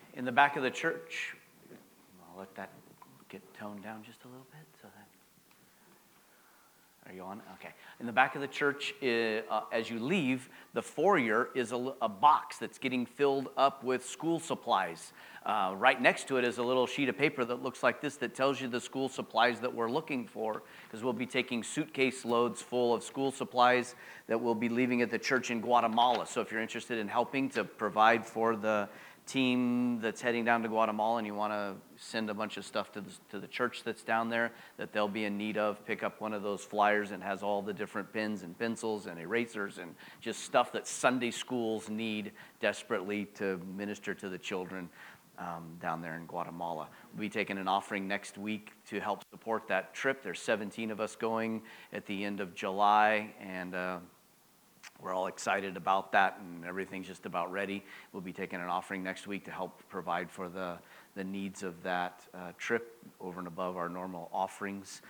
In the back of the church, I'll let that get toned down just a little bit. Are you on? Okay. In the back of the church, as you leave, the foyer is a box that's getting filled up with school supplies. Right next to it is a little sheet of paper that looks like this that tells you the school supplies that we're looking for, because we'll be taking suitcase loads full of school supplies that we'll be leaving at the church in Guatemala. So if you're interested in helping to provide for the team that's heading down to Guatemala and you want to send a bunch of stuff to the church that's down there that they'll be in need of, pick up one of those flyers and has all the different pens and pencils and erasers and just stuff that Sunday schools need desperately to minister to the children down there in Guatemala. We'll be taking an offering next week to help support that trip. There's 17 of us going at the end of July, and we're all excited about that, and everything's just about ready. We'll be taking an offering next week to help provide for the needs of that trip over and above our normal offerings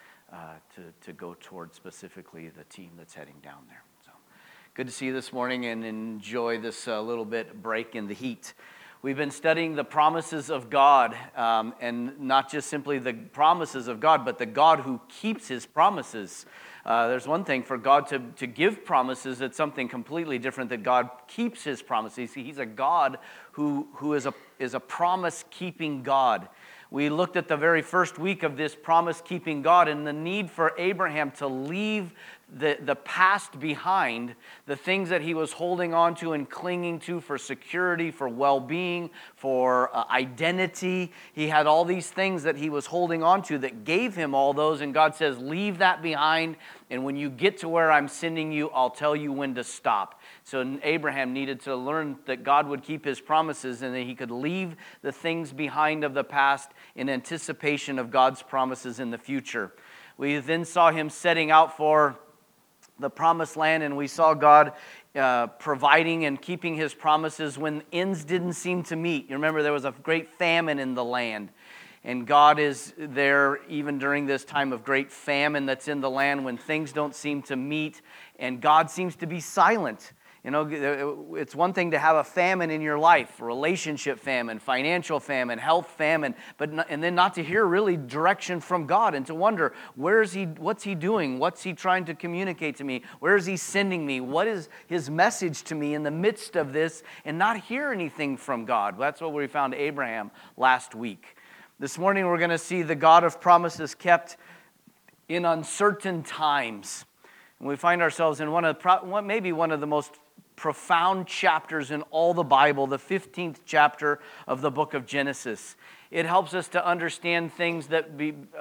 to go toward specifically the team that's heading down there. So good to see you this morning and enjoy this little bit break in the heat. We've been studying the promises of God, and not just simply the promises of God, but the God who keeps his promises. There's one thing for God to give promises. It's something completely different that God keeps his promises. He's a God who is a promise-keeping God. We looked at the very first week of this promise-keeping God and the need for Abraham to leave the past behind, the things that he was holding on to and clinging to for security, for well-being, for identity. He had all these things that he was holding on to that gave him all those, and God says, leave that behind, and when you get to where I'm sending you, I'll tell you when to stop. So Abraham needed to learn that God would keep his promises and that he could leave the things behind of the past in anticipation of God's promises in the future. We then saw him setting out for the promised land, and we saw God providing and keeping his promises when ends didn't seem to meet. You remember there was a great famine in the land, and God is there even during this time of great famine that's in the land when things don't seem to meet and God seems to be silent. You know, it's one thing to have a famine in your life, relationship famine, financial famine, health famine, and then not to hear really direction from God and to wonder, what's he doing? What's he trying to communicate to me? Where is he sending me? What is his message to me in the midst of this? And not hear anything from God. That's what we found Abraham last week. This morning we're going to see the God of promises kept in uncertain times. And we find ourselves in maybe one of the most profound chapters in all the Bible, the 15th chapter of the book of Genesis. It helps us to understand things that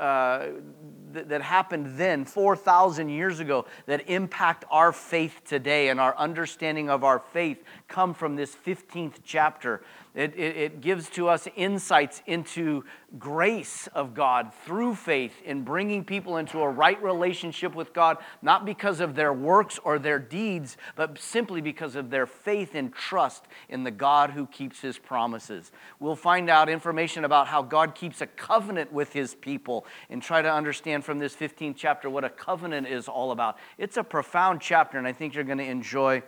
happened then, 4,000 years ago, that impact our faith today, and our understanding of our faith come from this 15th chapter. It gives to us insights into grace of God through faith in bringing people into a right relationship with God, not because of their works or their deeds, but simply because of their faith and trust in the God who keeps his promises. We'll find out information about how God keeps a covenant with his people and try to understand from this 15th chapter what a covenant is all about. It's a profound chapter, and I think you're going to enjoy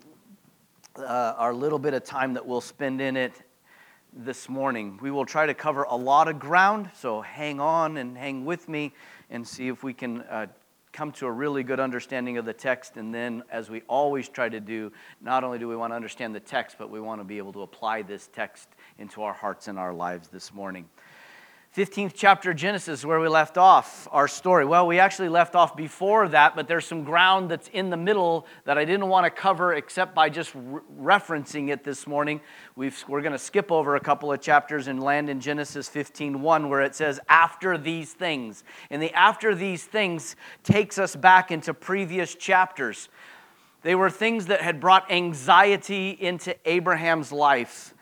our little bit of time that we'll spend in it this morning. We will try to cover a lot of ground, so hang on and hang with me and see if we can come to a really good understanding of the text. And then, as we always try to do, not only do we want to understand the text, but we want to be able to apply this text into our hearts and our lives this morning. 15th chapter of Genesis, where we left off our story. Well, we actually left off before that, but there's some ground that's in the middle that I didn't want to cover except by just referencing it this morning. We're going to skip over a couple of chapters and land in Genesis 15:1, where it says, after these things. And the after these things takes us back into previous chapters. They were things that had brought anxiety into Abraham's life.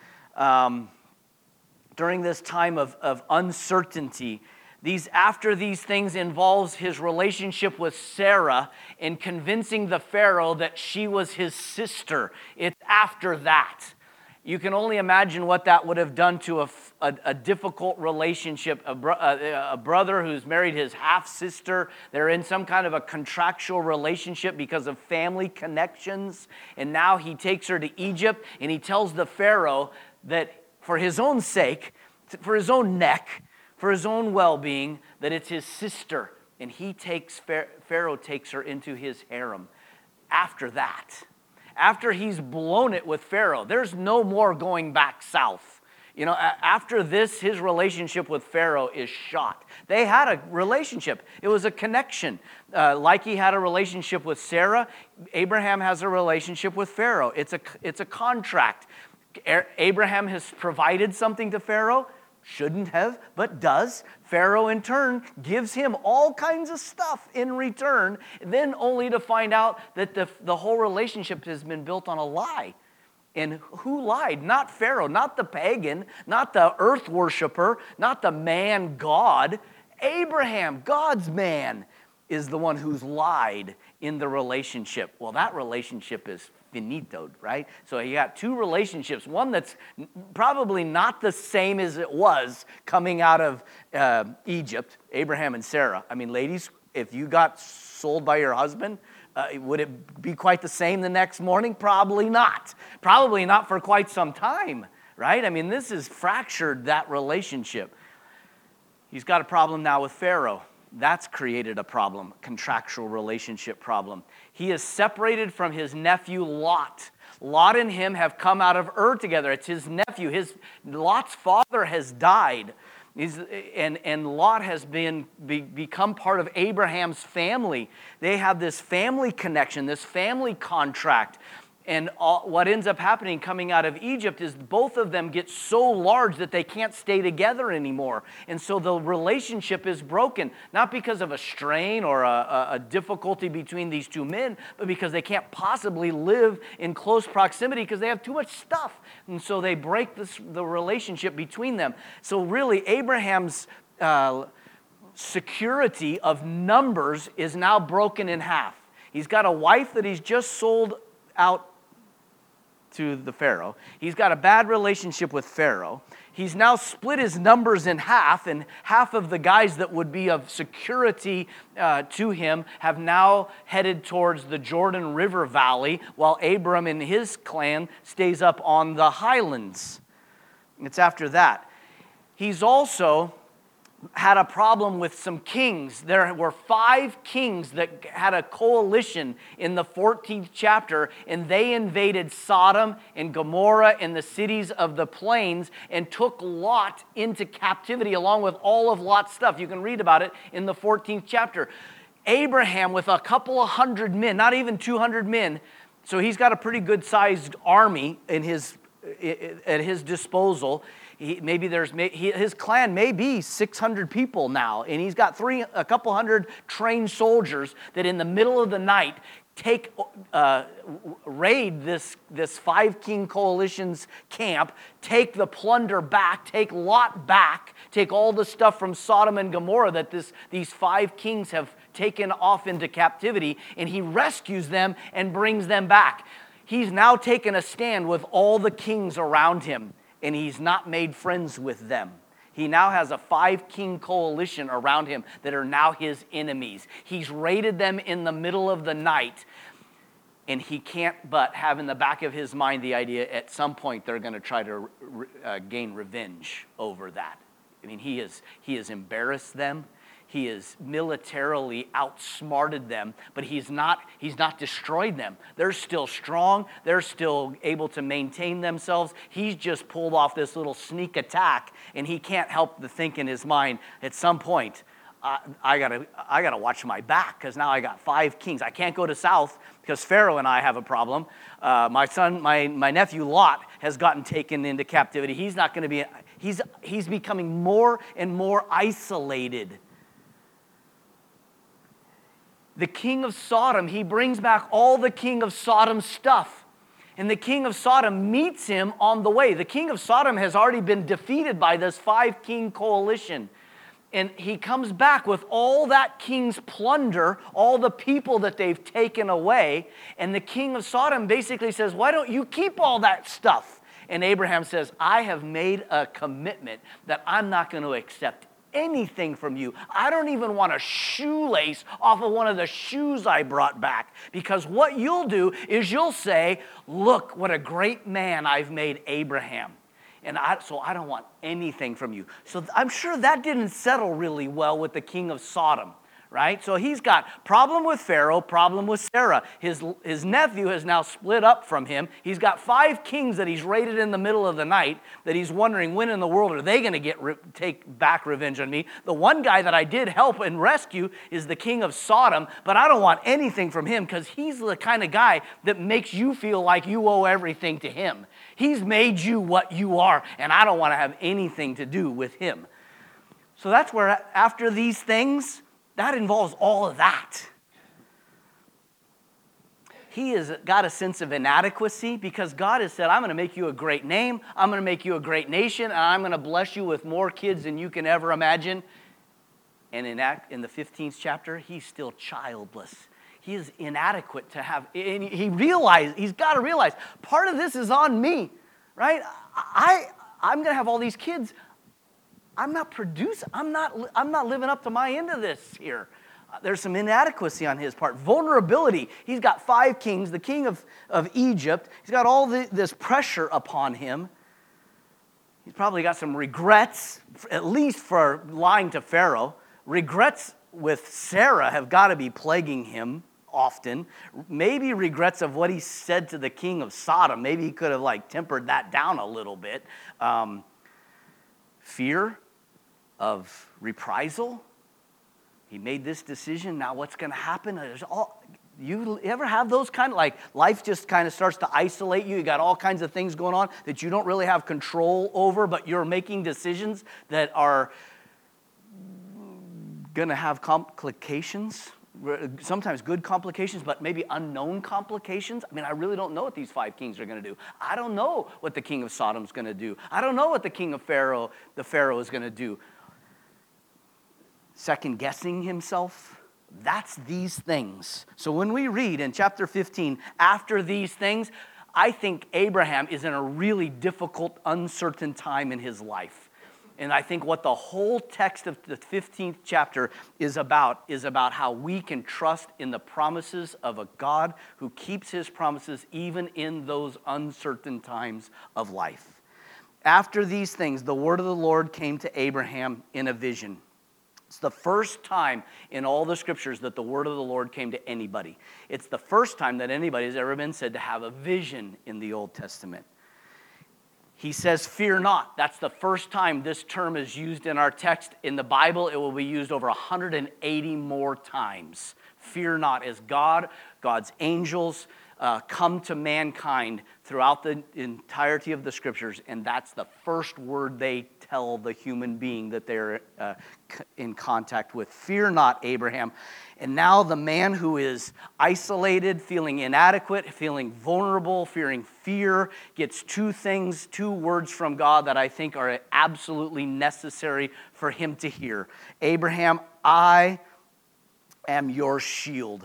During this time of uncertainty. After these things involves his relationship with Sarah and convincing the Pharaoh that she was his sister. It's after that. You can only imagine what that would have done to a difficult relationship, a brother who's married his half-sister. They're in some kind of a contractual relationship because of family connections. And now he takes her to Egypt and he tells the Pharaoh that for his own sake, for his own neck, for his own well-being, that it's his sister. And Pharaoh takes her into his harem. After that, after he's blown it with Pharaoh, there's no more going back south. You know, after this, his relationship with Pharaoh is shot. They had a relationship. It was a connection. Like he had a relationship with Sarah, Abraham has a relationship with Pharaoh. It's a contract. Abraham has provided something to Pharaoh. Shouldn't have, but does. Pharaoh, in turn, gives him all kinds of stuff in return, then only to find out that the whole relationship has been built on a lie. And who lied? Not Pharaoh, not the pagan, not the earth worshiper, not the man God. Abraham, God's man, is the one who's lied in the relationship. Well, that relationship is finitoed, right? So you got two relationships, one that's probably not the same as it was coming out of Egypt, Abraham and Sarah. I mean, ladies, if you got sold by your husband, would it be quite the same the next morning? Probably not. Probably not for quite some time, right? I mean, this has fractured that relationship. He's got a problem now with Pharaoh. That's created a problem, contractual relationship problem. He is separated from his nephew Lot. Lot and him have come out of Ur together. It's his nephew. Lot's father has died. And Lot has become part of Abraham's family. They have this family connection, this family contract. And what ends up happening coming out of Egypt is both of them get so large that they can't stay together anymore. And so the relationship is broken, not because of a strain or a difficulty between these two men, but because they can't possibly live in close proximity because they have too much stuff. And so they break the relationship between them. So really, Abraham's security of numbers is now broken in half. He's got a wife that he's just sold out to the Pharaoh. He's got a bad relationship with Pharaoh. He's now split his numbers in half, and half of the guys that would be of security to him have now headed towards the Jordan River Valley, while Abram and his clan stays up on the highlands. It's after that. He's also had a problem with some kings. There were 5 kings that had a coalition in the 14th chapter, and they invaded Sodom and Gomorrah and the cities of the plains and took Lot into captivity along with all of Lot's stuff. You can read about it in the 14th chapter. Abraham, with a couple of hundred men, not even 200 men, so he's got a pretty good-sized army at his disposal. His clan may be 600 people now, and he's got a couple hundred trained soldiers that in the middle of the night raid this 5-king coalition's camp, take the plunder back, take Lot back, take all the stuff from Sodom and Gomorrah that these 5 kings have taken off into captivity, and he rescues them and brings them back. He's now taken a stand with all the kings around him, and he's not made friends with them. He now has a 5-king coalition around him that are now his enemies. He's raided them in the middle of the night, and he can't but have in the back of his mind the idea at some point they're going to try to gain revenge over that. I mean, he has embarrassed them. He has militarily outsmarted them, but he's not destroyed them. They're still strong. They're still able to maintain themselves. He's just pulled off this little sneak attack, and he can't help but think in his mind, at some point, I gotta watch my back because now I got 5 kings. I can't go to south because Pharaoh and I have a problem. My nephew Lot has gotten taken into captivity. He's not going to be. He's becoming more and more isolated. The king of Sodom, he brings back all the king of Sodom's stuff. And the king of Sodom meets him on the way. The king of Sodom has already been defeated by this 5-king coalition. And he comes back with all that king's plunder, all the people that they've taken away. And the king of Sodom basically says, why don't you keep all that stuff? And Abraham says, I have made a commitment that I'm not going to accept anything from you. I don't even want a shoelace off of one of the shoes I brought back, because what you'll do is you'll say, look what a great man I've made Abraham. So I don't want anything from you. So I'm sure that didn't settle really well with the king of Sodom, right? So he's got problem with Pharaoh, problem with Sarah. His nephew has now split up from him. He's got 5 kings that he's raided in the middle of the night that he's wondering when in the world are they going to take back revenge on me. The one guy that I did help and rescue is the king of Sodom, but I don't want anything from him because he's the kind of guy that makes you feel like you owe everything to him. He's made you what you are, and I don't want to have anything to do with him. So that's where after these things, that involves all of that. He has got a sense of inadequacy because God has said, I'm going to make you a great name, I'm going to make you a great nation, and I'm going to bless you with more kids than you can ever imagine. And in the 15th chapter, he's still childless. He is inadequate to have, and he's got to realize, part of this is on me, right? I'm going to have all these kids. I'm not living up to my end of this here. There's some inadequacy on his part. Vulnerability. He's got 5 kings, the king of Egypt. He's got all this pressure upon him. He's probably got some regrets, at least for lying to Pharaoh. Regrets with Sarah have got to be plaguing him often. Maybe regrets of what he said to the king of Sodom. Maybe he could have tempered that down a little bit. Fear of reprisal. He made this decision. Now what's going to happen? You ever have those kind of life just kind of starts to isolate you? You got all kinds of things going on that you don't really have control over, but you're making decisions that are going to have complications. Sometimes good complications, but maybe unknown complications. I mean, I really don't know what these 5 kings are going to do. I don't know what the king of Sodom is going to do. I don't know what the king of Pharaoh is going to do. Second guessing himself. That's these things. So when we read in chapter 15, after these things, I think Abraham is in a really difficult, uncertain time in his life. And I think what the whole text of the 15th chapter is about how we can trust in the promises of a God who keeps his promises even in those uncertain times of life. After these things, the word of the Lord came to Abraham in a vision. It's the first time in all the scriptures that the word of the Lord came to anybody. It's the first time that anybody has ever been said to have a vision in the Old Testament. He says, fear not. That's the first time this term is used in our text. In the Bible, it will be used over 180 more times. Fear not, as God's angels come to mankind throughout the entirety of the scriptures, and that's the first word they tell the human being that they're in contact with. Fear not, Abraham. And now the man who is isolated, feeling inadequate, feeling vulnerable, fearing fear, gets 2 words from God that I think are absolutely necessary for him to hear. Abraham, I am your shield,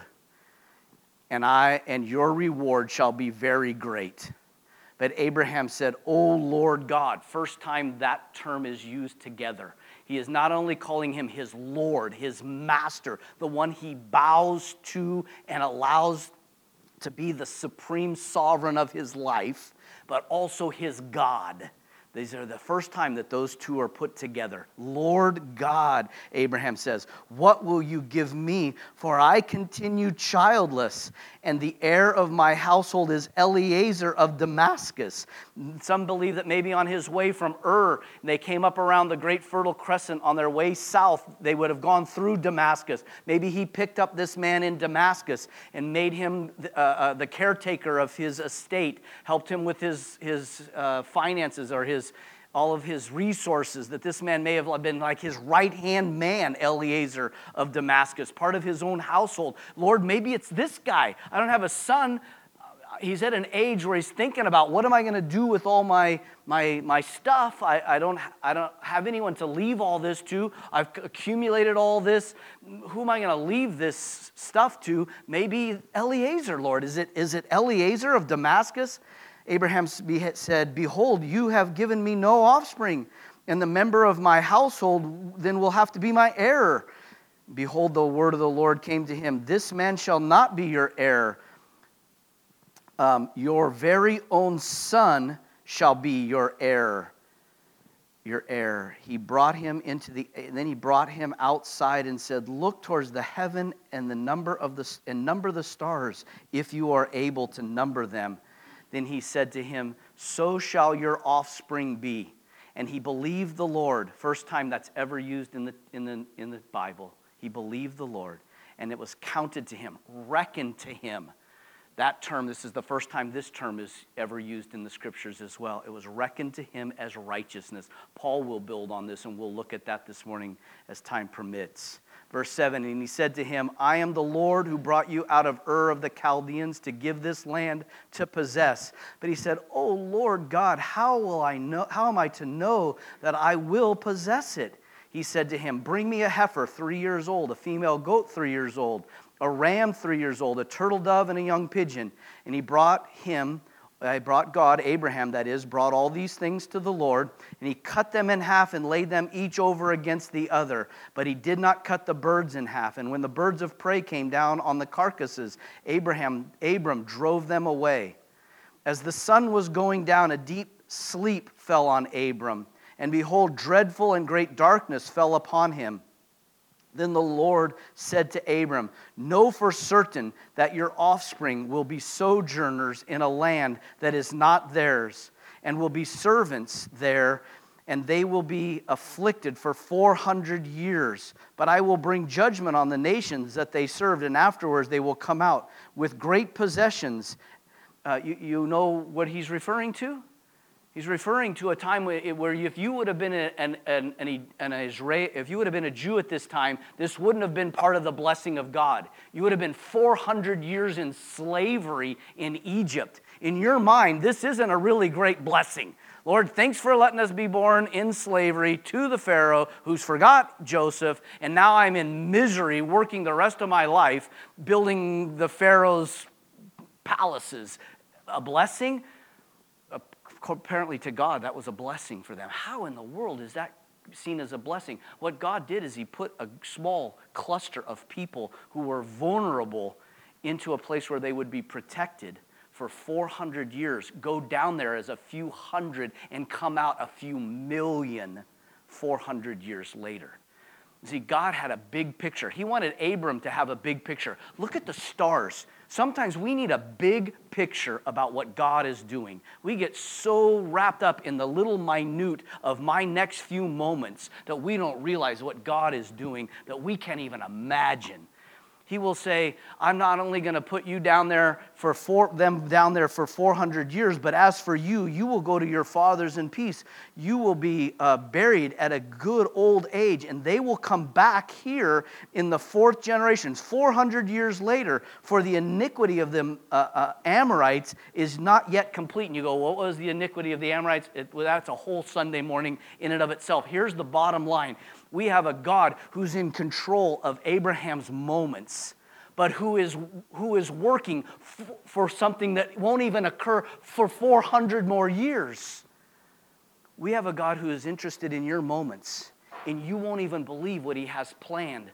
and your reward shall be very great. But Abraham said, O Lord God. First time that term is used together. He is not only calling him his Lord, his master, the one he bows to and allows to be the supreme sovereign of his life, but also his God. These are the first time that those 2 are put together. Lord God, Abraham says, what will you give me? For I continue childless, and the heir of my household is Eliezer of Damascus. Some believe that maybe on his way from Ur, they came up around the Great Fertile Crescent on their way south. They would have gone through Damascus. Maybe he picked up this man in Damascus and made him the caretaker of his estate, helped him with his finances or all of his resources, that this man may have been like his right-hand man, Eliezer of Damascus, part of his own household. Lord, maybe it's this guy. I don't have a son. He's at an age where he's thinking about, what am I going to do with all my stuff? I don't have anyone to leave all this to. I've accumulated all this. Who am I going to leave this stuff to? Maybe Eliezer, Lord. Is it Eliezer of Damascus? Abraham said, behold, you have given me no offspring, and the member of my household then will have to be my heir. Behold, the word of the Lord came to him, this man shall not be your heir. Your very own son shall be your heir. your heir. He brought him and then he brought him outside and said, look towards the heaven and number the stars, if you are able to number them. Then he said to him, so shall your offspring be. And he believed the Lord. First time that's ever used in the Bible. He believed the Lord, and it was counted to him, reckoned to him. That term, this is the first time this term is ever used in the scriptures as well. It was reckoned to him as righteousness. Paul will build on this, and we'll look at that this morning as time permits. Verse 7, and he said to him, I am the Lord who brought you out of Ur of the Chaldeans to give this land to possess. But he said, O Lord God, how am I to know that I will possess it? He said to him, bring me a heifer 3 years old, a female goat 3 years old, a ram 3 years old, a turtle dove, and a young pigeon. And he brought God, Abraham that is, brought all these things to the Lord, and he cut them in half and laid them each over against the other. But he did not cut the birds in half. And when the birds of prey came down on the carcasses, Abram drove them away. As the sun was going down, a deep sleep fell on Abram, and behold, dreadful and great darkness fell upon him. Then the Lord said to Abram, know for certain that your offspring will be sojourners in a land that is not theirs, and will be servants there, and they will be afflicted for 400 years. But I will bring judgment on the nations that they served, and afterwards they will come out with great possessions. You know what he's referring to? He's referring to a time where if you would have been if you would have been a Jew at this time, this wouldn't have been part of the blessing of God. You would have been 400 years in slavery in Egypt. In your mind, this isn't a really great blessing. Lord, thanks for letting us be born in slavery to the Pharaoh who's forgot Joseph, and now I'm in misery working the rest of my life building the Pharaoh's palaces. A blessing? Apparently to God, that was a blessing for them. How in the world is that seen as a blessing? What God did is he put a small cluster of people who were vulnerable into a place where they would be protected for 400 years, go down there as a few hundred and come out a few million 400 years later. See, God had a big picture. He wanted Abram to have a big picture. Look at the stars. Sometimes we need a big picture about what God is doing. We get so wrapped up in the little minute of my next few moments that we don't realize what God is doing, that we can't even imagine. He will say, I'm not only going to put you down there for 400 years, but as for you, you will go to your fathers in peace. You will be buried at a good old age, and they will come back here in the fourth generation, 400 years later, for the iniquity of the Amorites is not yet complete. And you go, what was the iniquity of the Amorites? That's a whole Sunday morning in and of itself. Here's the bottom line. We have a God who's in control of Abraham's moments, but who is working for something that won't even occur for 400 more years. We have a God who is interested in your moments, and you won't even believe what he has planned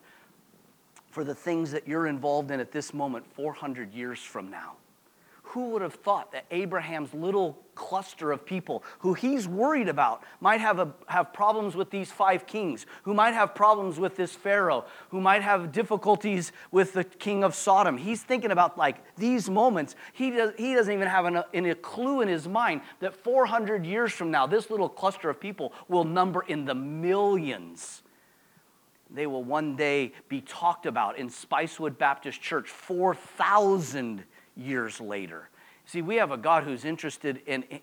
for the things that you're involved in at this moment 400 years from now. Who would have thought that Abraham's little cluster of people who he's worried about might have problems with these 5 kings, who might have problems with this Pharaoh, who might have difficulties with the king of Sodom. He's thinking about like these moments. He doesn't even have a clue in his mind that 400 years from now, this little cluster of people will number in the millions. They will one day be talked about in Spicewood Baptist Church 4,000 years later. See, we have a God who's interested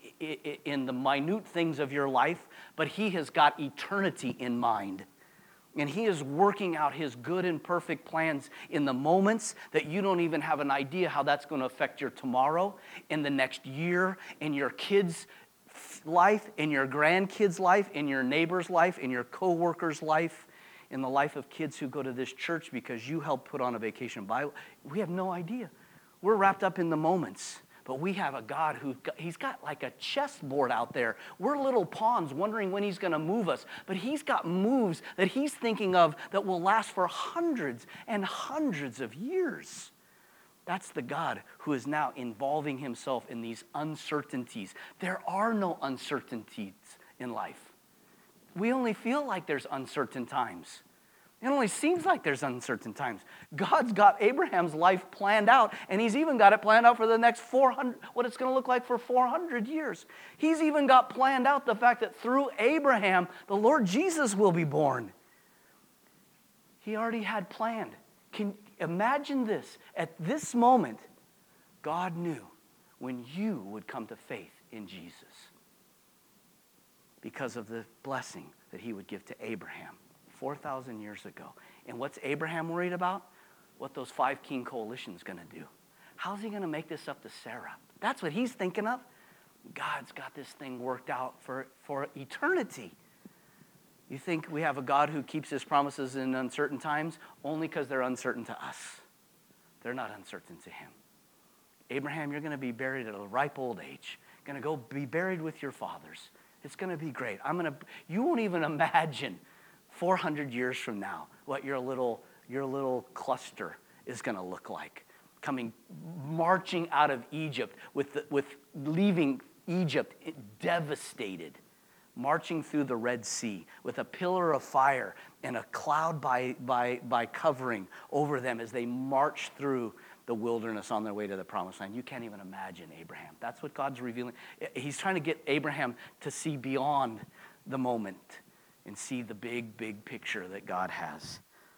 in the minute things of your life, but he has got eternity in mind. And he is working out his good and perfect plans in the moments that you don't even have an idea how that's going to affect your tomorrow, in the next year, in your kids' life, in your grandkids' life, in your neighbor's life, in your co-worker's life, in the life of kids who go to this church because you helped put on a vacation Bible. We have no idea. We're wrapped up in the moments, but we have a God he's got like a chessboard out there. We're little pawns wondering when he's going to move us, but he's got moves that he's thinking of that will last for hundreds and hundreds of years. That's the God who is now involving himself in these uncertainties. There are no uncertainties in life. We only feel like there's uncertain times. It only seems like there's uncertain times. God's got Abraham's life planned out, and he's even got it planned out for the next 400, what it's going to look like for 400 years. He's even got planned out the fact that through Abraham, the Lord Jesus will be born. He already had planned. Can imagine this. At this moment, God knew when you would come to faith in Jesus because of the blessing that he would give to Abraham 4,000 years ago. And what's Abraham worried about? What those 5 king coalition's going to do. How's he going to make this up to Sarah? That's what he's thinking of. God's got this thing worked out for eternity. You think we have a God who keeps his promises in uncertain times? Only because they're uncertain to us. They're not uncertain to him. Abraham, you're going to be buried at a ripe old age. Going to go be buried with your fathers. It's going to be great. You won't even imagine 400 years from now what your little cluster is going to look like. Marching out of Egypt with leaving Egypt devastated. Marching through the Red Sea with a pillar of fire and a cloud by covering over them as they march through the wilderness on their way to the promised land. You can't even imagine Abraham. That's what God's revealing. He's trying to get Abraham to see beyond the moment and see the big, big picture that God has.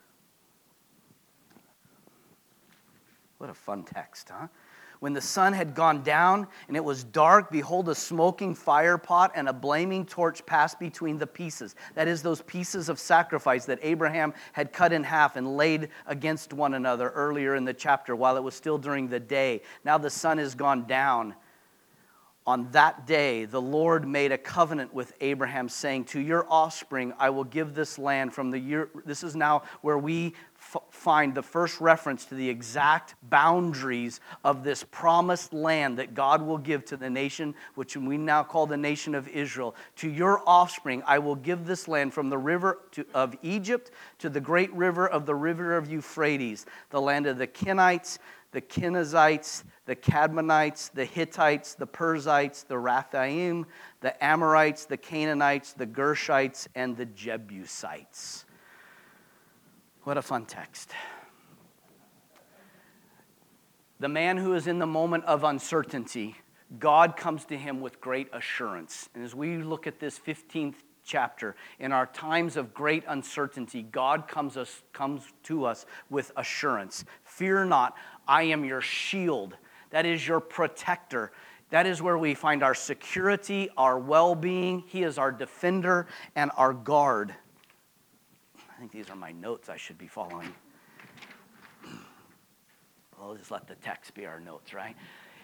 What a fun text, huh? When the sun had gone down and it was dark, behold, a smoking fire pot and a blaming torch passed between the pieces. That is, those pieces of sacrifice that Abraham had cut in half and laid against one another earlier in the chapter while it was still during the day. Now the sun has gone down. On that day, the Lord made a covenant with Abraham, saying, to your offspring, I will give this land from the year. This is now where we find the first reference to the exact boundaries of this promised land that God will give to the nation, which we now call the nation of Israel. To your offspring, I will give this land from the river of Egypt to the great river of Euphrates, the land of the Kenites, the Kenizzites, the Cadmonites, the Hittites, the Perizzites, the Raphaim, the Amorites, the Canaanites, the Gershites, and the Jebusites. What a fun text. The man who is in the moment of uncertainty, God comes to him with great assurance. And as we look at this 15th chapter, in our times of great uncertainty, God comes to us with assurance. Fear not, I am your shield. That is your protector. That is where we find our security, our well-being. He is our defender and our guard. I think these are my notes I should be following. I'll just let the text be our notes, right?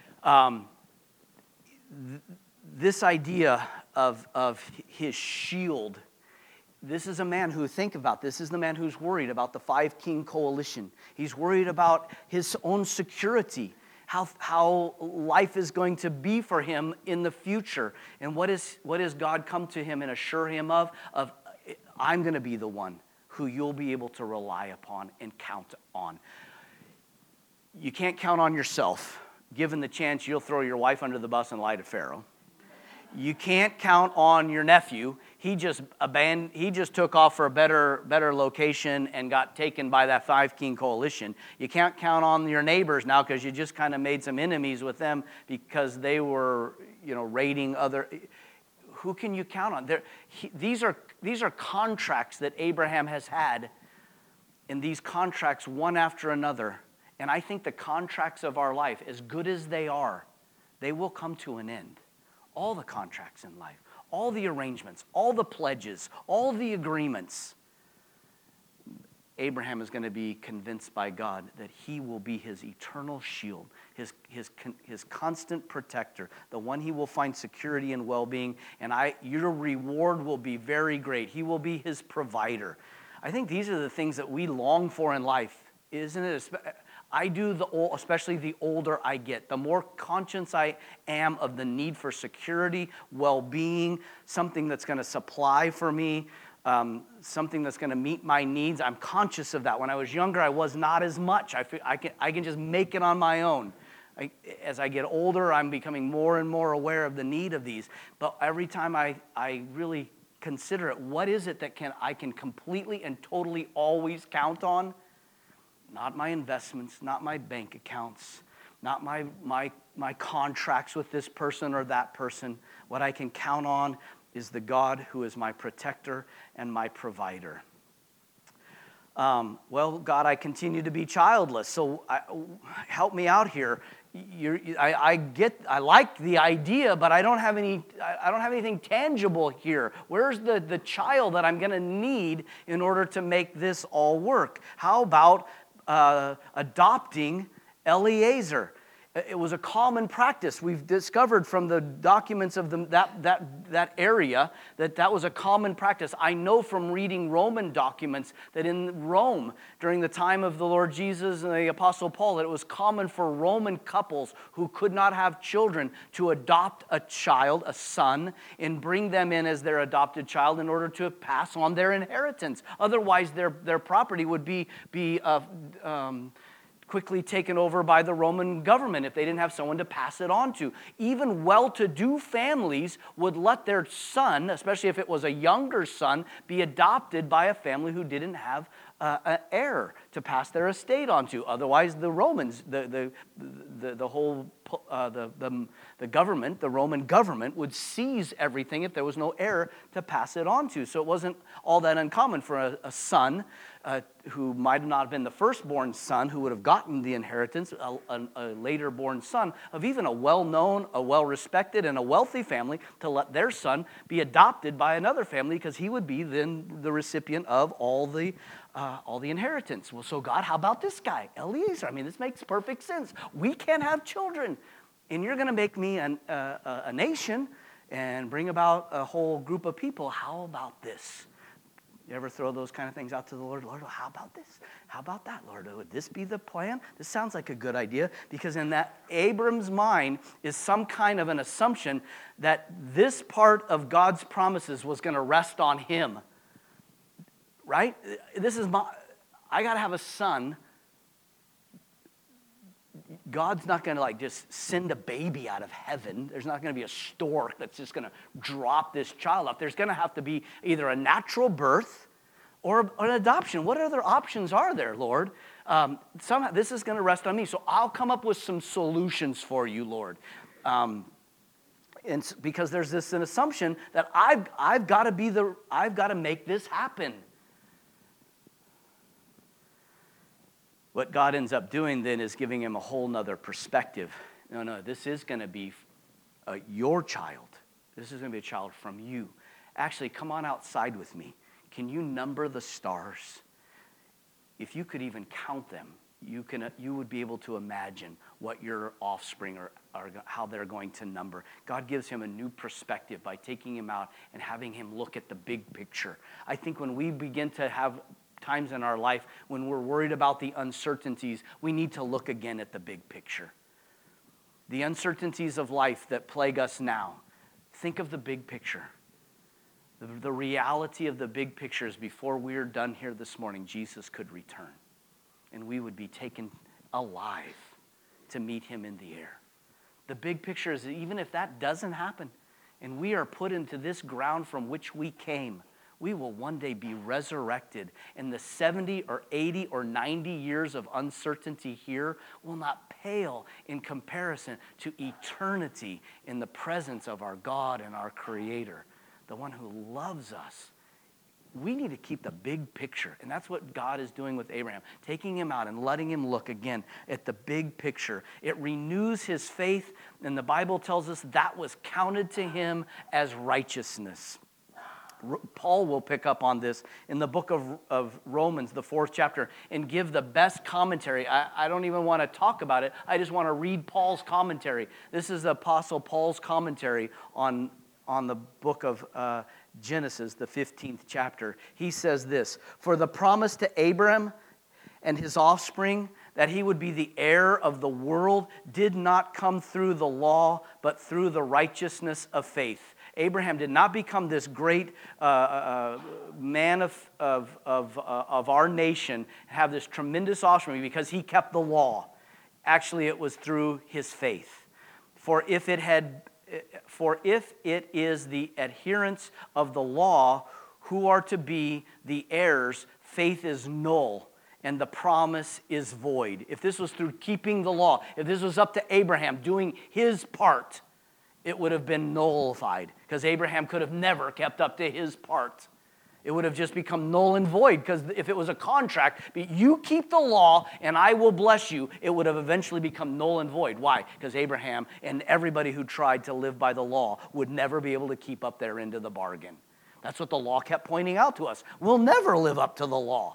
This idea of his shield, this is a man who, think about this, is the man who's worried about the 5 king coalition. He's worried about his own security, how life is going to be for him in the future. And what does God come to him and assure him of? I'm going to be the one who you'll be able to rely upon and count on. You can't count on yourself. Given the chance, you'll throw your wife under the bus and lie to Pharaoh. You can't count on your nephew. He just took off for a better location and got taken by that 5 king coalition. You can't count on your neighbors now because you just kind of made some enemies with them because they were, raiding other. Who can you count on? These are contracts that Abraham has had, and these contracts one after another. And I think the contracts of our life, as good as they are, they will come to an end. All the contracts in life, all the arrangements, all the pledges, all the agreements. Abraham is going to be convinced by God that he will be his eternal shield, his constant protector, the one he will find security and well-being, and your reward will be very great. He will be his provider. I think these are the things that we long for in life, isn't it? I do, especially the older I get. The more conscious I am of the need for security, well-being, something that's going to supply for me, something that's going to meet my needs. I'm conscious of that. When I was younger, I was not as much. I can just make it on my own. As I get older, I'm becoming more and more aware of the need of these. But every time I really consider it. What is it that I can completely and totally always count on? Not my investments, not my bank accounts, not my contracts with this person or that person. What I can count on is the God who is my protector and my provider. Well, God, I continue to be childless, so help me out here. I like the idea, but I don't have anything tangible here. Where's the child that I'm going to need in order to make this all work? How about adopting Eliezer? It was a common practice. We've discovered from the documents of that area that was a common practice. I know from reading Roman documents that in Rome, during the time of the Lord Jesus and the Apostle Paul, that it was common for Roman couples who could not have children to adopt a child, a son, and bring them in as their adopted child in order to pass on their inheritance. Otherwise, their property would be quickly taken over by the Roman government if they didn't have someone to pass it on to. Even well-to-do families would let their son, especially if it was a younger son, be adopted by a family who didn't have an heir to pass their estate on to. Otherwise, the Romans, the government, the Roman government, would seize everything if there was no heir to pass it on to. So it wasn't all that uncommon for a son who might not have been the firstborn son who would have gotten the inheritance, a later born son of even a well-known, a well-respected, and a wealthy family, to let their son be adopted by another family because he would be then the recipient of all the inheritance. Well, so God, how about this guy, Eliezer? I mean, this makes perfect sense. We can't have children, and you're going to make me a nation and bring about a whole group of people. How about this? You ever throw those kind of things out to the Lord? Lord, how about this? How about that, Lord? Would this be the plan? This sounds like a good idea, because in that Abram's mind is some kind of an assumption that this part of God's promises was going to rest on him. Right? I got to have a son. God's not going to just send a baby out of heaven. There's not going to be a stork that's just going to drop this child off. There's going to have to be either a natural birth or an adoption. What other options are there, Lord? Somehow this is going to rest on me. So I'll come up with some solutions for you, Lord. And because there's an assumption that I've got to make this happen. What God ends up doing then is giving him a whole nother perspective. No, this is going to be your child. This is going to be a child from you. Actually, come on outside with me. Can you number the stars? If you could even count them, you would be able to imagine what your offspring are how they're going to number. God gives him a new perspective by taking him out and having him look at the big picture. I think when we begin to have times in our life when we're worried about the uncertainties, we need to look again at the big picture. The uncertainties of life that plague us now, think of the big picture. The reality of the big picture is before we're done here this morning, Jesus could return, and we would be taken alive to meet him in the air. The big picture is that even if that doesn't happen, and we are put into this ground from which we came, we will one day be resurrected, and the 70 or 80 or 90 years of uncertainty here will not pale in comparison to eternity in the presence of our God and our Creator, the one who loves us. We need to keep the big picture, and that's what God is doing with Abraham, taking him out and letting him look again at the big picture. It renews his faith, and the Bible tells us that was counted to him as righteousness. Paul will pick up on this in the book of Romans, the 4th chapter, and give the best commentary. I don't even want to talk about it. I just want to read Paul's commentary. This is the Apostle Paul's commentary on the book of Genesis, the 15th chapter. He says this: "For the promise to Abraham and his offspring that he would be the heir of the world did not come through the law, but through the righteousness of faith." Abraham did not become this great man of our nation, have this tremendous offspring because he kept the law. Actually, it was through his faith. For if it had For if it is the adherents of the law who are to be the heirs, faith is null and the promise is void. If this was through keeping the law, if this was up to Abraham doing his part, it would have been nullified because Abraham could have never kept up to his part. It would have just become null and void because if it was a contract, you keep the law and I will bless you, it would have eventually become null and void. Why? Because Abraham and everybody who tried to live by the law would never be able to keep up their end of the bargain. That's what the law kept pointing out to us. We'll never live up to the law.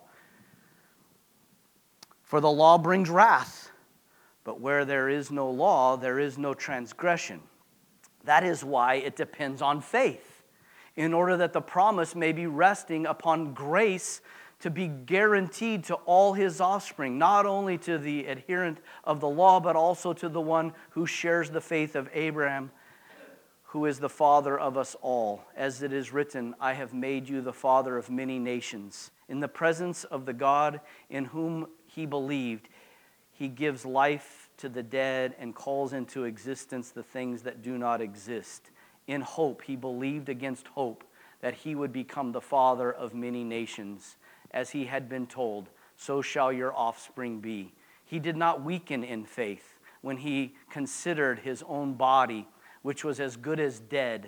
For the law brings wrath, but where there is no law, there is no transgression. That is why it depends on faith, in order that the promise may be resting upon grace to be guaranteed to all his offspring, not only to the adherent of the law, but also to the one who shares the faith of Abraham, who is the father of us all. As it is written, I have made you the father of many nations. In the presence of the God in whom he believed, he gives life to the dead and calls into existence the things that do not exist. In hope, he believed against hope that he would become the father of many nations. As he had been told, so shall your offspring be. He did not weaken in faith when he considered his own body, which was as good as dead,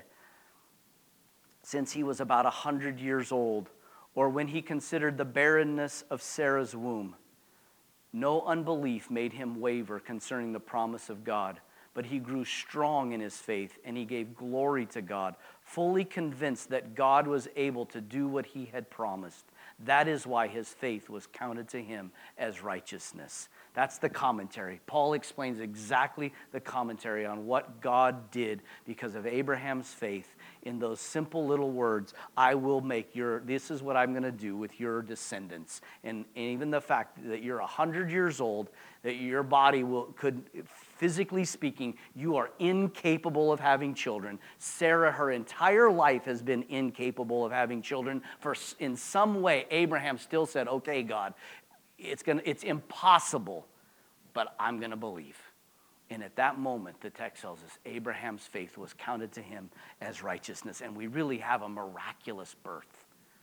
since he was about 100 years old, or when he considered the barrenness of Sarah's womb. No unbelief made him waver concerning the promise of God, but he grew strong in his faith, and he gave glory to God, fully convinced that God was able to do what he had promised. That is why his faith was counted to him as righteousness. That's the commentary. Paul explains exactly the commentary on what God did because of Abraham's faith in those simple little words, this is what I'm going to do with your descendants. And even the fact that you're 100 years old, that your body could, physically speaking, you are incapable of having children. Sarah, her entire life has been incapable of having children. In some way, Abraham still said, okay, God, it's impossible, but I'm going to believe. And at that moment, the text tells us Abraham's faith was counted to him as righteousness, and we really have a miraculous birth.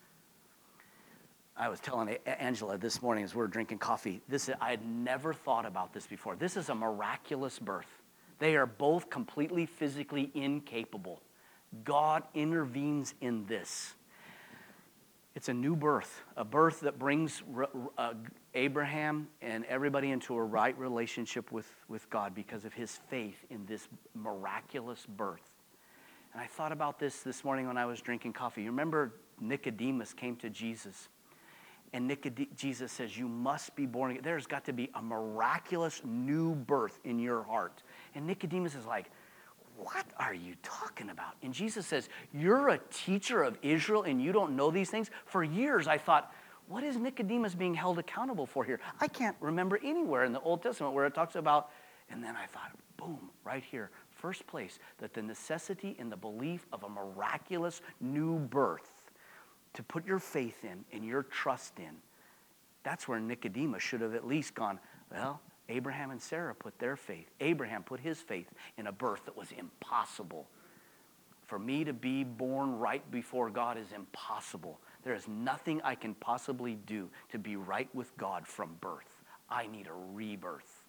I was telling Angela this morning as we were drinking coffee, I had never thought about this before. This is a miraculous birth. They are both completely physically incapable. God intervenes in this. It's a new birth, a birth that brings Abraham and everybody into a right relationship with God because of his faith in this miraculous birth. And I thought about this morning when I was drinking coffee. You remember Nicodemus came to Jesus, and Jesus says, you must be born again. There's got to be a miraculous new birth in your heart. And Nicodemus is like, what are you talking about? And Jesus says, you're a teacher of Israel and you don't know these things? For years I thought, what is Nicodemus being held accountable for here? I can't remember anywhere in the Old Testament where it talks about, and then I thought, boom, right here, first place, that the necessity and the belief of a miraculous new birth to put your faith in and your trust in, that's where Nicodemus should have at least gone, well, Abraham and Sarah put their faith. Abraham put his faith in a birth that was impossible. For me to be born right before God is impossible. There is nothing I can possibly do to be right with God from birth. I need a rebirth.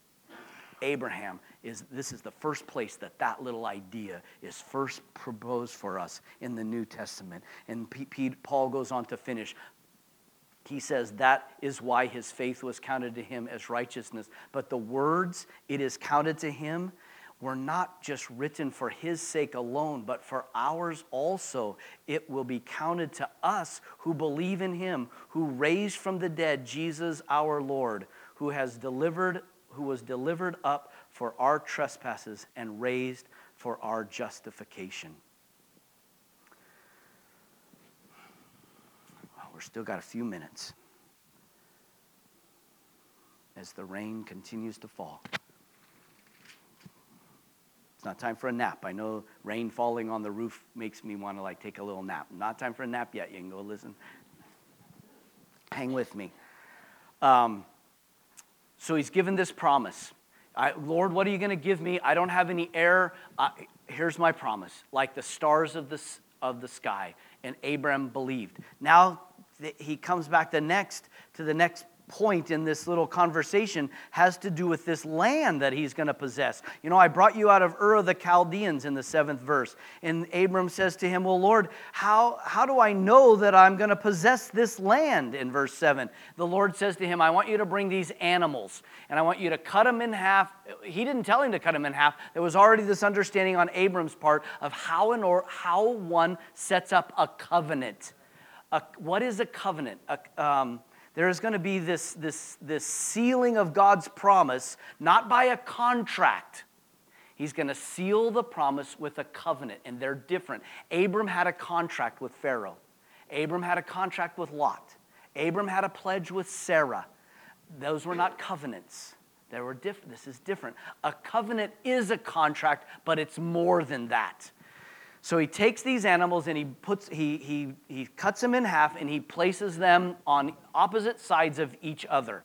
This is the first place that little idea is first proposed for us in the New Testament. And Paul goes on to finish. He says that is why his faith was counted to him as righteousness. But the words, it is counted to him, were not just written for his sake alone, but for ours also. It will be counted to us who believe in him, who raised from the dead Jesus our Lord, who was delivered up for our trespasses and raised for our justification. We've still got a few minutes as the rain continues to fall. It's not time for a nap. I know rain falling on the roof makes me want to take a little nap. Not time for a nap yet. You can go listen. Hang with me. So he's given this promise. Lord, what are you going to give me? I don't have any heir. here's my promise, like the stars of the sky. And Abram believed. Now he comes back to the next point in this little conversation has to do with this land that he's going to possess. You know, I brought you out of Ur of the Chaldeans in the 7th verse. And Abram says to him, well, Lord, how do I know that I'm going to possess this land? In verse 7, the Lord says to him, I want you to bring these animals, and I want you to cut them in half. He didn't tell him to cut them in half. There was already this understanding on Abram's part of how one sets up a covenant. What is a covenant? There is going to be this sealing of God's promise, not by a contract. He's going to seal the promise with a covenant, and they're different. Abram had a contract with Pharaoh. Abram had a contract with Lot. Abram had a pledge with Sarah. Those were not covenants. They were different. This is different. A covenant is a contract, but it's more than that. So he takes these animals and he cuts them in half and he places them on opposite sides of each other.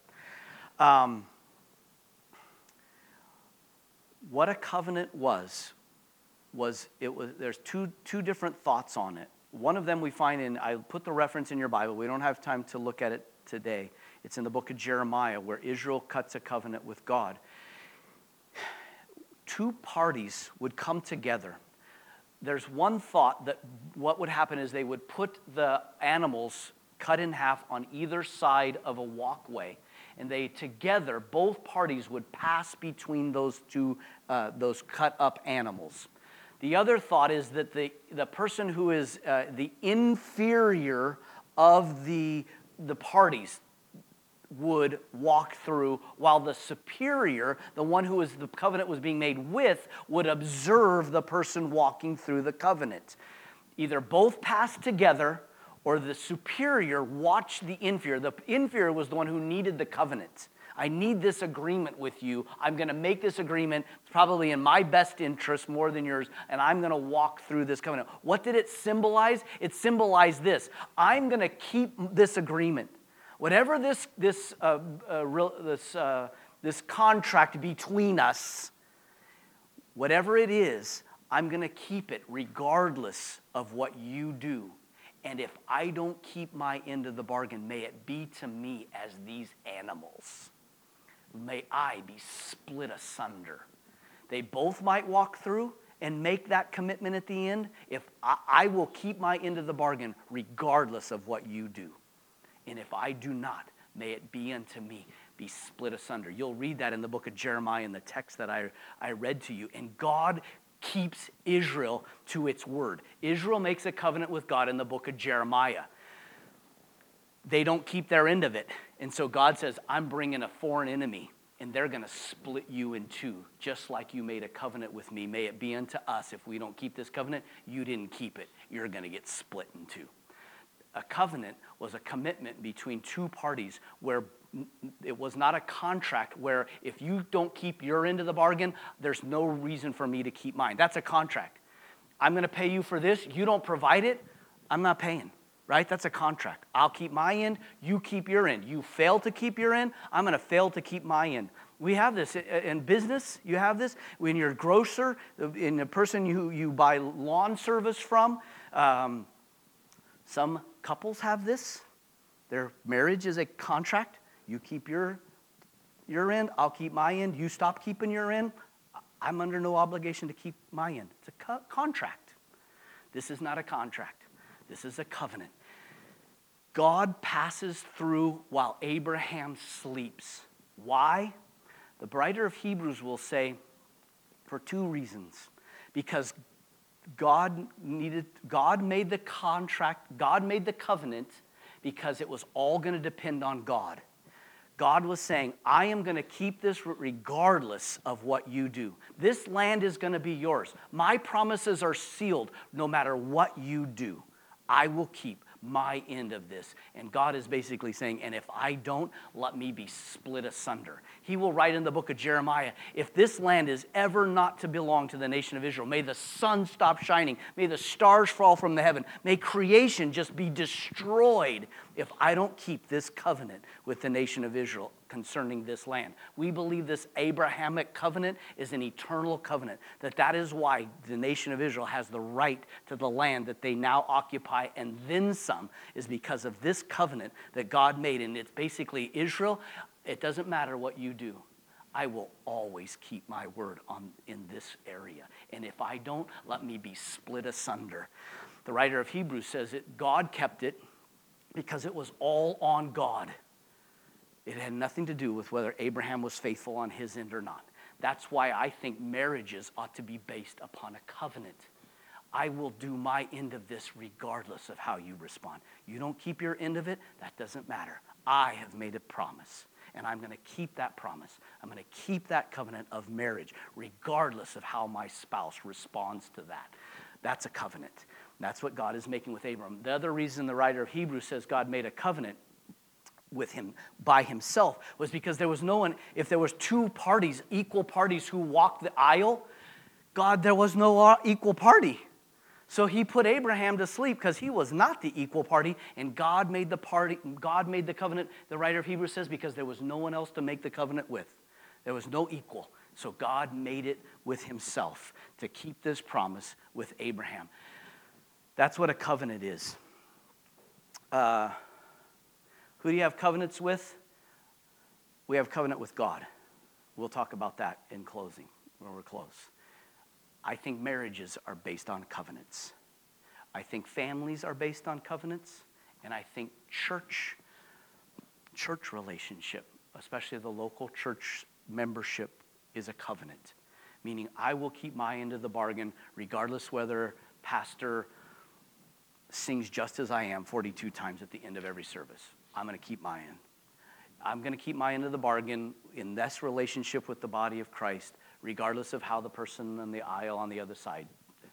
What a covenant was there's two different thoughts on it. One of them we find I put the reference in your Bible. We don't have time to look at it today. It's in the book of Jeremiah where Israel cuts a covenant with God. Two parties would come together. There's one thought that what would happen is they would put the animals cut in half on either side of a walkway, and they together, both parties would pass between those cut up animals. The other thought is that the person who is the inferior of the parties would walk through, while the superior, the one who the covenant was being made with, would observe the person walking through the covenant. Either both passed together, or the superior watched the inferior. The inferior was the one who needed the covenant. I need this agreement with you. I'm going to make this agreement probably in my best interest more than yours, and I'm going to walk through this covenant. What did it symbolize? It symbolized this. I'm going to keep this agreement. Whatever this contract between us, whatever it is, I'm going to keep it regardless of what you do. And if I don't keep my end of the bargain, may it be to me as these animals. May I be split asunder. They both might walk through and make that commitment at the end. If I will keep my end of the bargain regardless of what you do. And if I do not, may it be unto me, be split asunder. You'll read that in the book of Jeremiah in the text that I read to you. And God keeps Israel to its word. Israel makes a covenant with God in the book of Jeremiah. They don't keep their end of it. And so God says, I'm bringing a foreign enemy, and they're going to split you in two, just like you made a covenant with me. May it be unto us, if we don't keep this covenant, you didn't keep it. You're going to get split in two. A covenant was a commitment between two parties where it was not a contract where if you don't keep your end of the bargain, there's no reason for me to keep mine. That's a contract. I'm going to pay you for this. You don't provide it, I'm not paying, right? That's a contract. I'll keep my end. You keep your end. You fail to keep your end, I'm going to fail to keep my end. We have this in business. You have this when you're a grocer, in the person you buy lawn service from. Some couples have this. Their marriage is a contract. You keep your end, I'll keep my end. You stop keeping your end, I'm under no obligation to keep my end. It's a contract. This is not a contract. This is a covenant. God passes through while Abraham sleeps. Why? The writer of Hebrews will say, for two reasons. Because God made the contract, God made the covenant because it was all going to depend on God. God was saying, I am going to keep this regardless of what you do. This land is going to be yours. My promises are sealed no matter what you do. I will keep my end of this. And God is basically saying, and if I don't, let me be split asunder. He will write in the book of Jeremiah, if this land is ever not to belong to the nation of Israel, may the sun stop shining, may the stars fall from the heaven, may creation just be destroyed if I don't keep this covenant with the nation of Israel. concerning this land. We believe this Abrahamic covenant is an eternal covenant, that is why the nation of Israel has the right to the land that they now occupy, and then some, is because of this covenant that God made. And it's basically, Israel, it doesn't matter what you do. I will always keep my word in this area. And if I don't, let me be split asunder. The writer of Hebrews says that God kept it because it was all on God. It had nothing to do with whether Abraham was faithful on his end or not. That's why I think marriages ought to be based upon a covenant. I will do my end of this regardless of how you respond. You don't keep your end of it, that doesn't matter. I have made a promise, and I'm going to keep that promise. I'm going to keep that covenant of marriage regardless of how my spouse responds to that. That's a covenant. That's what God is making with Abram. The other reason the writer of Hebrews says God made a covenant with him by himself was because there was no one, if there was two parties, equal parties who walked the aisle, there was no equal party. So he put Abraham to sleep because he was not the equal party, and God made the covenant, the writer of Hebrews says, because there was no one else to make the covenant with. There was no equal. So God made it with himself to keep this promise with Abraham. That's what a covenant is. Who do you have covenants with? We have covenant with God. We'll talk about that in closing, when we're close. I think marriages are based on covenants. I think families are based on covenants. And I think church relationship, especially the local church membership, is a covenant. Meaning I will keep my end of the bargain regardless whether pastor sings just as I am 42 times at the end of every service. I'm going to keep my end. I'm going to keep my end of the bargain in this relationship with the body of Christ, regardless of how the person on the aisle on the other side,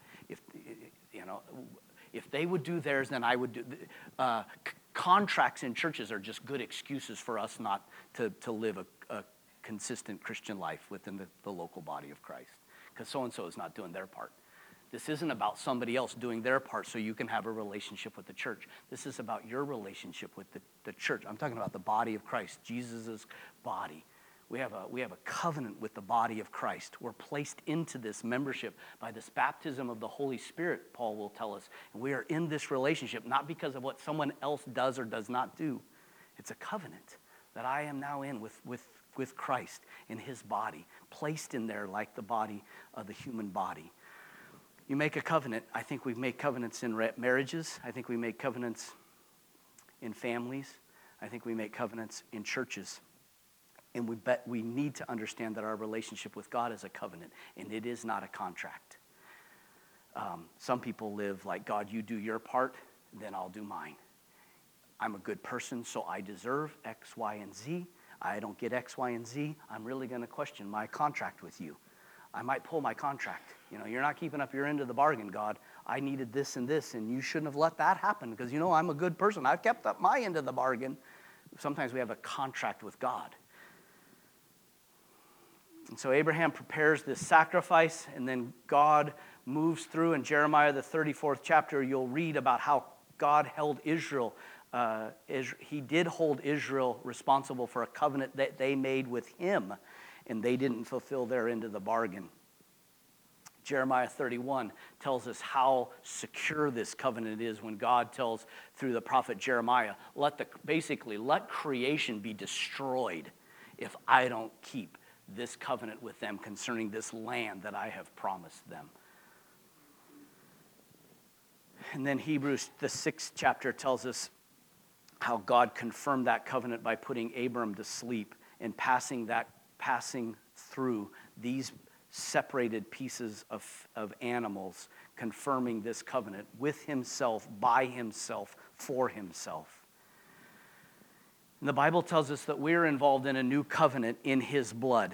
if they would do theirs, then I would do. Contracts in churches are just good excuses for us not to live a consistent Christian life within the local body of Christ, because so-and-so is not doing their part. This isn't about somebody else doing their part so you can have a relationship with the church. This is about your relationship with the church. I'm talking about the body of Christ, Jesus' body. We have a covenant with the body of Christ. We're placed into this membership by this baptism of the Holy Spirit, Paul will tell us. And we are in this relationship not because of what someone else does or does not do. It's a covenant that I am now in with Christ in his body, placed in there like the body of the human body. You make a covenant. I think we make covenants in marriages. I think we make covenants in families. I think we make covenants in churches. And we need to understand that our relationship with God is a covenant, and it is not a contract. Some people live like, God, you do your part, then I'll do mine. I'm a good person, so I deserve X, Y, and Z. I don't get X, Y, and Z. I'm really going to question my contract with you. I might pull my contract. You're not keeping up your end of the bargain, God. I needed this and this, and you shouldn't have let that happen because, I'm a good person. I've kept up my end of the bargain. Sometimes we have a contract with God. And so Abraham prepares this sacrifice, and then God moves through. In Jeremiah, the 34th chapter, you'll read about how God held Israel. He did hold Israel responsible for a covenant that they made with him, and they didn't fulfill their end of the bargain. Jeremiah 31 tells us how secure this covenant is when God tells through the prophet Jeremiah, let creation be destroyed if I don't keep this covenant with them concerning this land that I have promised them. And then Hebrews, the 6th chapter, tells us how God confirmed that covenant by putting Abram to sleep and passing through these separated pieces of animals, confirming this covenant with himself, by himself, for himself. And the Bible tells us that we're involved in a new covenant in his blood.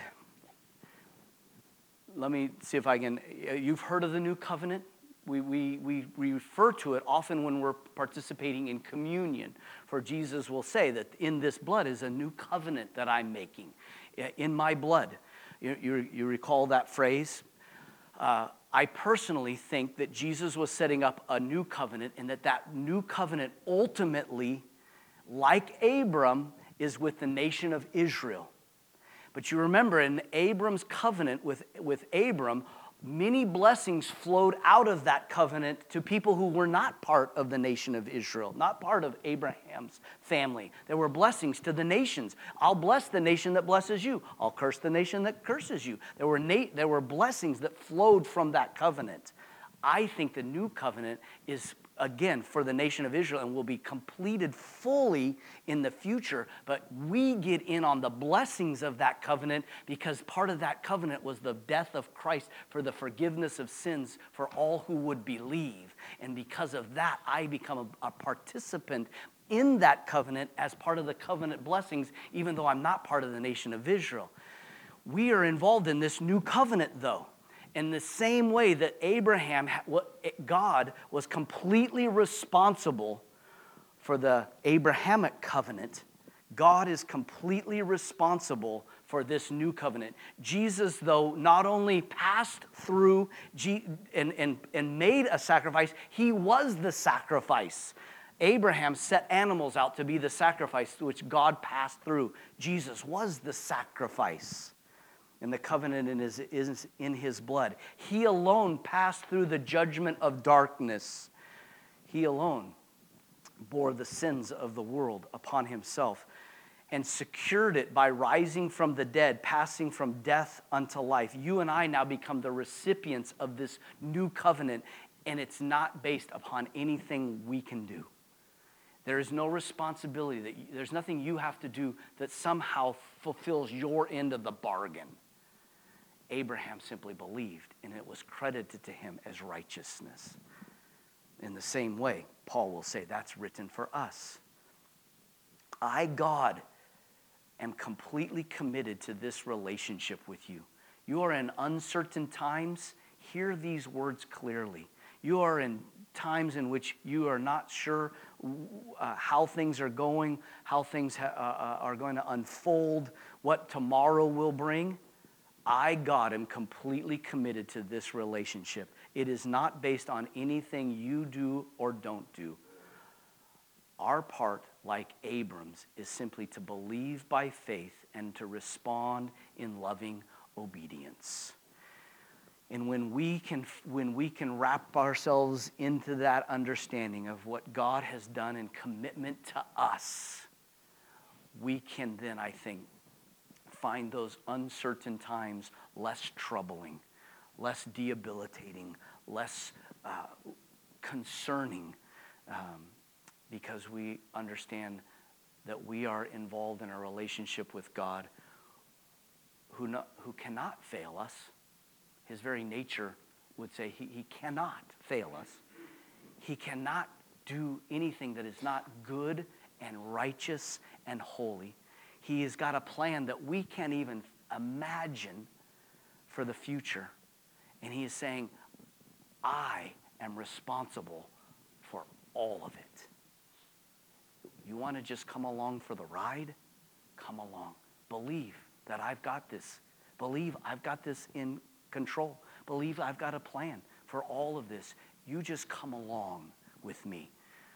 Let me see if I can. You've heard of the new covenant? We refer to it often when we're participating in communion. For Jesus will say that in this blood is a new covenant that I'm making. In my blood. You recall that phrase? I personally think that Jesus was setting up a new covenant, and that new covenant ultimately, like Abram, is with the nation of Israel. But you remember in Abram's covenant with Abram, many blessings flowed out of that covenant to people who were not part of the nation of Israel, not part of Abraham's family. There were blessings to the nations. I'll bless the nation that blesses you. I'll curse the nation that curses you. There were blessings that flowed from that covenant. I think the new covenant is, again, for the nation of Israel and will be completed fully in the future. But we get in on the blessings of that covenant because part of that covenant was the death of Christ for the forgiveness of sins for all who would believe. And because of that, I become a participant in that covenant as part of the covenant blessings, even though I'm not part of the nation of Israel. We are involved in this new covenant, though. In the same way that God was completely responsible for the Abrahamic covenant, God is completely responsible for this new covenant. Jesus, though, not only passed through and made a sacrifice, he was the sacrifice. Abraham set animals out to be the sacrifice which God passed through. Jesus was the sacrifice. And the covenant is in his blood. He alone passed through the judgment of darkness. He alone bore the sins of the world upon himself and secured it by rising from the dead, passing from death unto life. You and I now become the recipients of this new covenant, and it's not based upon anything we can do. There is no responsibility. There's nothing you have to do that somehow fulfills your end of the bargain. Abraham simply believed, and it was credited to him as righteousness. In the same way, Paul will say that's written for us. I, God, am completely committed to this relationship with you. You are in uncertain times. Hear these words clearly. You are in times in which you are not sure how things are going, how things are going to unfold, what tomorrow will bring. I, God, am completely committed to this relationship. It is not based on anything you do or don't do. Our part, like Abram's, is simply to believe by faith and to respond in loving obedience. And when we can wrap ourselves into that understanding of what God has done in commitment to us, we can then, I think, find those uncertain times less troubling, less debilitating, less concerning, because we understand that we are involved in a relationship with God who cannot fail us. His very nature would say he cannot fail us. He cannot do anything that is not good and righteous and holy. He has got a plan that we can't even imagine for the future. And he is saying, I am responsible for all of it. You want to just come along for the ride? Come along. Believe that I've got this. Believe I've got this in control. Believe I've got a plan for all of this. You just come along with me.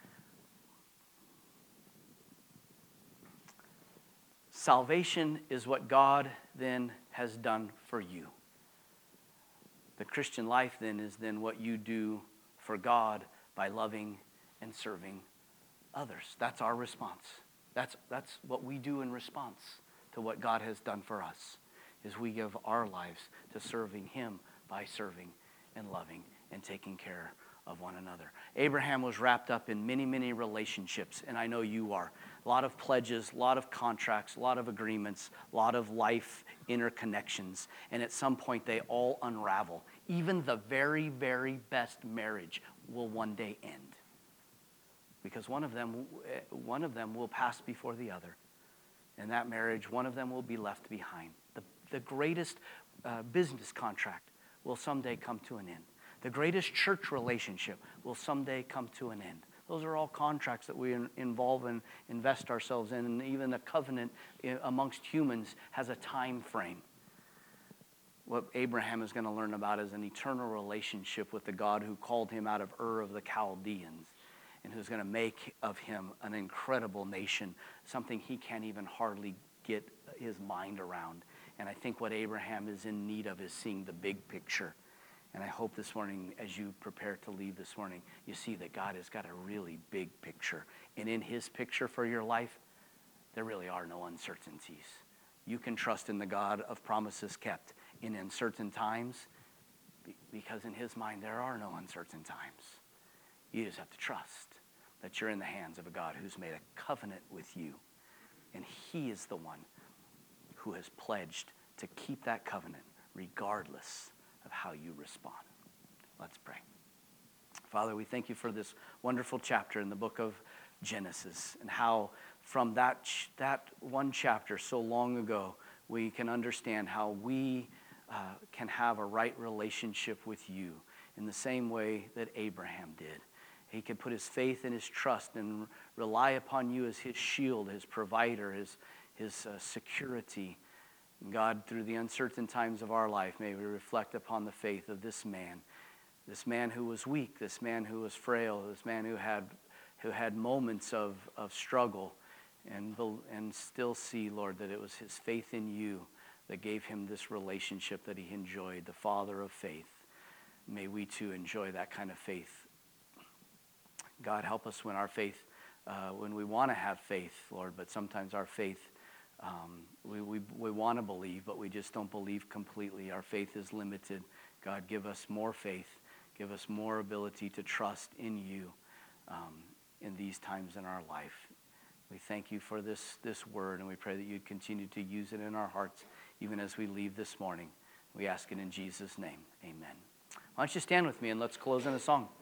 Salvation is what God then has done for you. The Christian life then is then what you do for God by loving and serving others. That's our response. That's what we do in response to what God has done for us, is we give our lives to serving him by serving and loving and taking care of one another. Abraham was wrapped up in many, many relationships, and I know you are. A lot of pledges, a lot of contracts, a lot of agreements, a lot of life interconnections, and at some point they all unravel. Even the very, very best marriage will one day end, because one of them will pass before the other. In that marriage, one of them will be left behind. The greatest business contract will someday come to an end. The greatest church relationship will someday come to an end. Those are all contracts that we involve and invest ourselves in, and even a covenant amongst humans has a time frame. What Abraham is going to learn about is an eternal relationship with the God who called him out of Ur of the Chaldeans and who's going to make of him an incredible nation, something he can't even hardly get his mind around. And I think what Abraham is in need of is seeing the big picture. And I hope this morning, as you prepare to leave this morning, you see that God has got a really big picture. And in his picture for your life, there really are no uncertainties. You can trust in the God of promises kept in uncertain times, because in his mind there are no uncertain times. You just have to trust that you're in the hands of a God who's made a covenant with you. And he is the one who has pledged to keep that covenant regardless of how you respond. Let's pray. Father, we thank you for this wonderful chapter in the book of Genesis, and how from that one chapter so long ago we can understand how we can have a right relationship with you in the same way that Abraham did. He could put his faith and his trust and rely upon you as his shield, his provider, his security. And God, through the uncertain times of our life, may we reflect upon the faith of this man who was weak, this man who was frail, this man who had moments of struggle, and still see, Lord, that it was his faith in you that gave him this relationship that he enjoyed, the Father of faith. May we too enjoy that kind of faith. God, help us when our faith, when we want to have faith, Lord, but sometimes our faith, we want to believe, but we just don't believe completely. Our faith is limited. God, give us more faith. Give us more ability to trust in you in these times in our life. We thank you for this word, and we pray that you'd continue to use it in our hearts, even as we leave this morning. We ask it in Jesus' name. Amen. Why don't you stand with me and let's close in a song.